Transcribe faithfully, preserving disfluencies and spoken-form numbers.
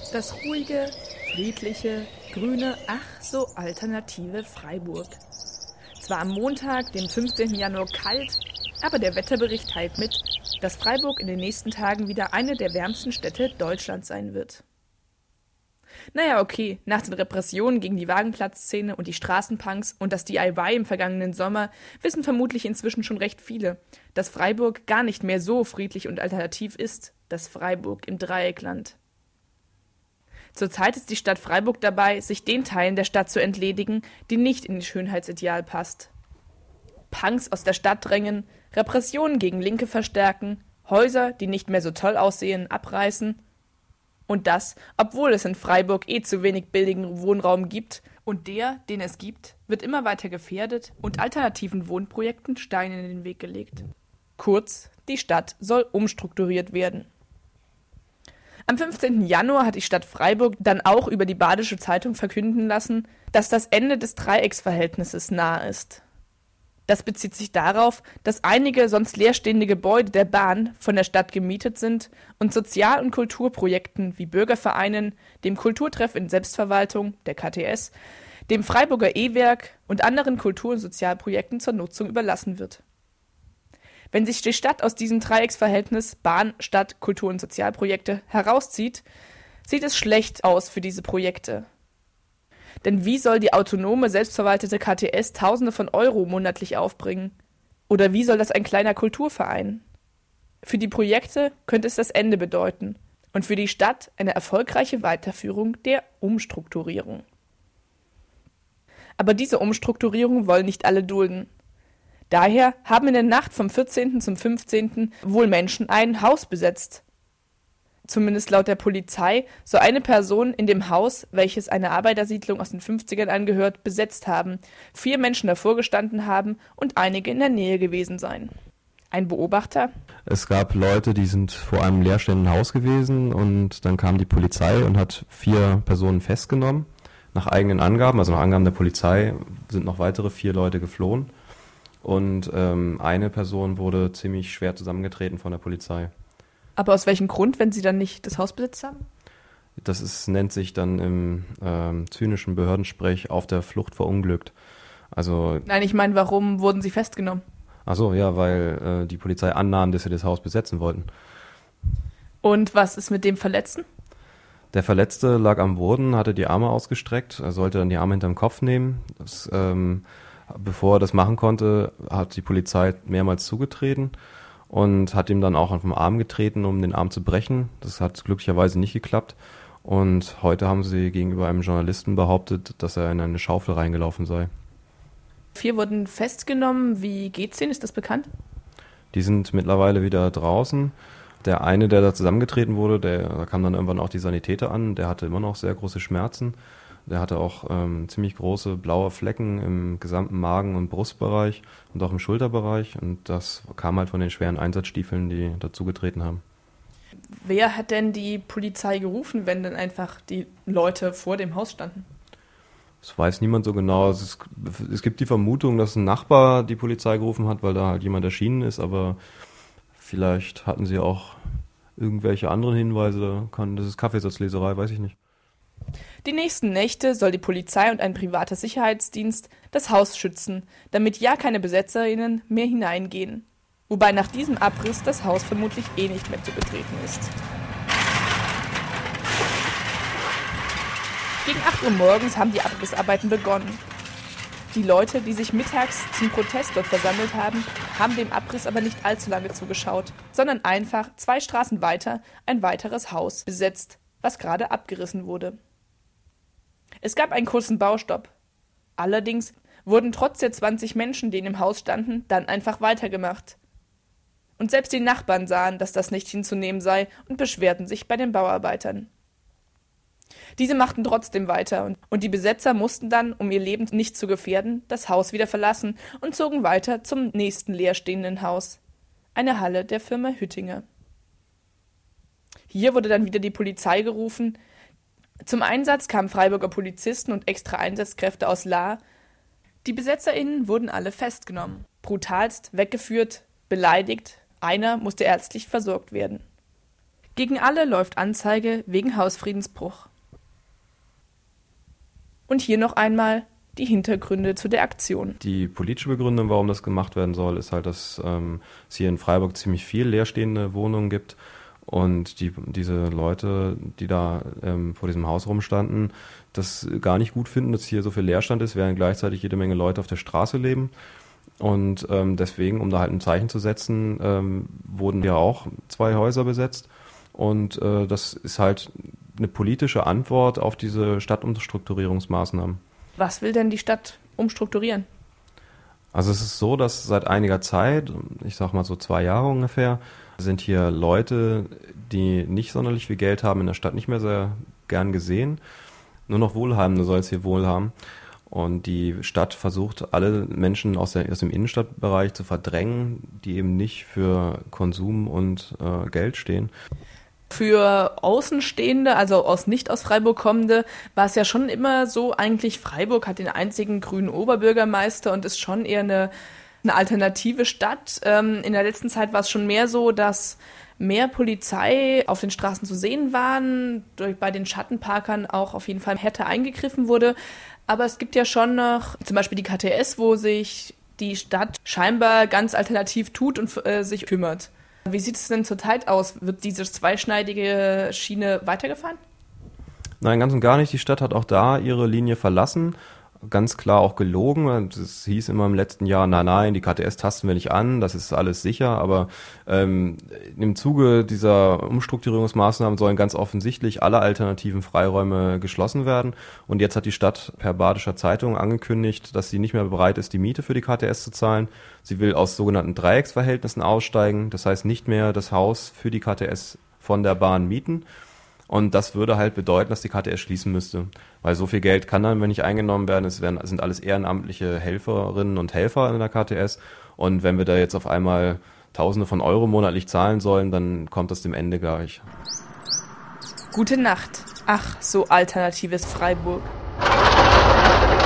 Das ruhige, friedliche, grüne, ach so alternative Freiburg. Zwar am Montag, dem fünfzehnten Januar kalt, aber der Wetterbericht teilt mit, dass Freiburg in den nächsten Tagen wieder eine der wärmsten Städte Deutschlands sein wird. Naja, okay, nach den Repressionen gegen die Wagenplatzszene und die Straßenpunks und das D I Y im vergangenen Sommer wissen vermutlich inzwischen schon recht viele, dass Freiburg gar nicht mehr so friedlich und alternativ ist, das Freiburg im Dreieckland. Zurzeit ist die Stadt Freiburg dabei, sich den Teilen der Stadt zu entledigen, die nicht in den Schönheitsideal passt. Punks aus der Stadt drängen, Repressionen gegen Linke verstärken, Häuser, die nicht mehr so toll aussehen, abreißen. Und das, obwohl es in Freiburg eh zu wenig billigen Wohnraum gibt und der, den es gibt, wird immer weiter gefährdet und alternativen Wohnprojekten Steine in den Weg gelegt. Kurz, die Stadt soll umstrukturiert werden. Am fünfzehnten Januar hat die Stadt Freiburg dann auch über die Badische Zeitung verkünden lassen, dass das Ende des Dreiecksverhältnisses nahe ist. Das bezieht sich darauf, dass einige sonst leerstehende Gebäude der Bahn von der Stadt gemietet sind und Sozial- und Kulturprojekten wie Bürgervereinen, dem Kulturtreff in Selbstverwaltung, der K T S, dem Freiburger E-Werk und anderen Kultur- und Sozialprojekten zur Nutzung überlassen wird. Wenn sich die Stadt aus diesem Dreiecksverhältnis Bahn, Stadt, Kultur- und Sozialprojekte herauszieht, sieht es schlecht aus für diese Projekte. Denn wie soll die autonome, selbstverwaltete K T S Tausende von Euro monatlich aufbringen? Oder wie soll das ein kleiner Kulturverein? Für die Projekte könnte es das Ende bedeuten und für die Stadt eine erfolgreiche Weiterführung der Umstrukturierung. Aber diese Umstrukturierung wollen nicht alle dulden. Daher haben in der Nacht vom vierzehnten zum fünfzehnten wohl Menschen ein Haus besetzt. Zumindest laut der Polizei soll eine Person in dem Haus, welches einer Arbeitersiedlung aus den fünfzigern angehört, besetzt haben, vier Menschen davor gestanden haben und einige in der Nähe gewesen sein. Ein Beobachter? Es gab Leute, die sind vor einem leerstehenden Haus gewesen und dann kam die Polizei und hat vier Personen festgenommen. Nach eigenen Angaben, also nach Angaben der Polizei, sind noch weitere vier Leute geflohen und ähm, eine Person wurde ziemlich schwer zusammengetreten von der Polizei. Aber aus welchem Grund, wenn sie dann nicht das Haus besetzt haben? Das ist, nennt sich dann im ähm, zynischen Behördensprech auf der Flucht verunglückt. Also Nein, ich meine, warum wurden sie festgenommen? Ach so, ja, weil äh, die Polizei annahm, dass sie das Haus besetzen wollten. Und was ist mit dem Verletzten? Der Verletzte lag am Boden, hatte die Arme ausgestreckt, er sollte dann die Arme hinterm Kopf nehmen. Das, ähm, bevor er das machen konnte, hat die Polizei mehrmals zugetreten und hat ihm dann auch auf den Arm getreten, um den Arm zu brechen. Das hat glücklicherweise nicht geklappt. Und heute haben sie gegenüber einem Journalisten behauptet, dass er in eine Schaufel reingelaufen sei. Vier wurden festgenommen. Wie geht's denen? Ist das bekannt? Die sind mittlerweile wieder draußen. Der eine, der da zusammengetreten wurde, der, da kam dann irgendwann auch die Sanitäter an, der hatte immer noch sehr große Schmerzen. Der hatte auch ähm, ziemlich große blaue Flecken im gesamten Magen- und Brustbereich und auch im Schulterbereich. Und das kam halt von den schweren Einsatzstiefeln, die dazugetreten haben. Wer hat denn die Polizei gerufen, wenn dann einfach die Leute vor dem Haus standen? Das weiß niemand so genau. Es, ist, es gibt die Vermutung, dass ein Nachbar die Polizei gerufen hat, weil da halt jemand erschienen ist. Aber vielleicht hatten sie auch irgendwelche anderen Hinweise. Das ist Kaffeesatzleserei, weiß ich nicht. Die nächsten Nächte soll die Polizei und ein privater Sicherheitsdienst das Haus schützen, damit ja keine BesetzerInnen mehr hineingehen. Wobei nach diesem Abriss das Haus vermutlich eh nicht mehr zu betreten ist. Gegen acht Uhr morgens haben die Abrissarbeiten begonnen. Die Leute, die sich mittags zum Protest dort versammelt haben, haben dem Abriss aber nicht allzu lange zugeschaut, sondern einfach zwei Straßen weiter ein weiteres Haus besetzt, was gerade abgerissen wurde. Es gab einen kurzen Baustopp. Allerdings wurden trotz der zwanzig Menschen, die in dem Haus standen, dann einfach weitergemacht. Und selbst die Nachbarn sahen, dass das nicht hinzunehmen sei und beschwerten sich bei den Bauarbeitern. Diese machten trotzdem weiter und die Besetzer mussten dann, um ihr Leben nicht zu gefährden, das Haus wieder verlassen und zogen weiter zum nächsten leerstehenden Haus, eine Halle der Firma Hüttinger. Hier wurde dann wieder die Polizei gerufen. Zum Einsatz kamen Freiburger Polizisten und extra Einsatzkräfte aus Lahr. Die BesetzerInnen wurden alle festgenommen, brutalst weggeführt, beleidigt, einer musste ärztlich versorgt werden. Gegen alle läuft Anzeige wegen Hausfriedensbruch. Und hier noch einmal die Hintergründe zu der Aktion. Die politische Begründung, warum das gemacht werden soll, ist halt, dass ähm, es hier in Freiburg ziemlich viel leerstehende Wohnungen gibt und die, diese Leute, die da ähm, vor diesem Haus rumstanden, das gar nicht gut finden, dass hier so viel Leerstand ist, während gleichzeitig jede Menge Leute auf der Straße leben. Und ähm, deswegen, um da halt ein Zeichen zu setzen, ähm, wurden ja auch zwei Häuser besetzt. Und äh, das ist halt eine politische Antwort auf diese Stadtumstrukturierungsmaßnahmen. Was will denn die Stadt umstrukturieren? Also es ist so, dass seit einiger Zeit, ich sag mal so zwei Jahre ungefähr, sind hier Leute, die nicht sonderlich viel Geld haben, in der Stadt nicht mehr sehr gern gesehen. Nur noch Wohlhabende soll es hier wohl haben. Und die Stadt versucht, alle Menschen aus, der, aus dem Innenstadtbereich zu verdrängen, die eben nicht für Konsum und äh, Geld stehen. Für Außenstehende, also aus nicht aus Freiburg kommende, war es ja schon immer so, eigentlich Freiburg hat den einzigen grünen Oberbürgermeister und ist schon eher eine, eine alternative Stadt. Ähm, in der letzten Zeit war es schon mehr so, dass mehr Polizei auf den Straßen zu sehen waren, durch, bei den Schattenparkern auch auf jeden Fall härter eingegriffen wurde. Aber es gibt ja schon noch zum Beispiel die K T S, wo sich die Stadt scheinbar ganz alternativ tut und äh, sich kümmert. Wie sieht es denn zurzeit aus? Wird diese zweischneidige Schiene weitergefahren? Nein, ganz und gar nicht. Die Stadt hat auch da ihre Linie verlassen. Ganz klar auch gelogen. Es hieß immer im letzten Jahr, nein, nein, die K T S tasten wir nicht an, das ist alles sicher. Aber ähm, im Zuge dieser Umstrukturierungsmaßnahmen sollen ganz offensichtlich alle alternativen Freiräume geschlossen werden. Und jetzt hat die Stadt per Badischer Zeitung angekündigt, dass sie nicht mehr bereit ist, die Miete für die K T S zu zahlen. Sie will aus sogenannten Dreiecksverhältnissen aussteigen. Das heißt, nicht mehr das Haus für die K T S von der Bahn mieten. Und das würde halt bedeuten, dass die K T S schließen müsste. Weil so viel Geld kann dann nicht eingenommen werden. Es werden, sind alles ehrenamtliche Helferinnen und Helfer in der K T S. Und wenn wir da jetzt auf einmal Tausende von Euro monatlich zahlen sollen, dann kommt das dem Ende gleich. Gute Nacht. Ach, so alternatives Freiburg.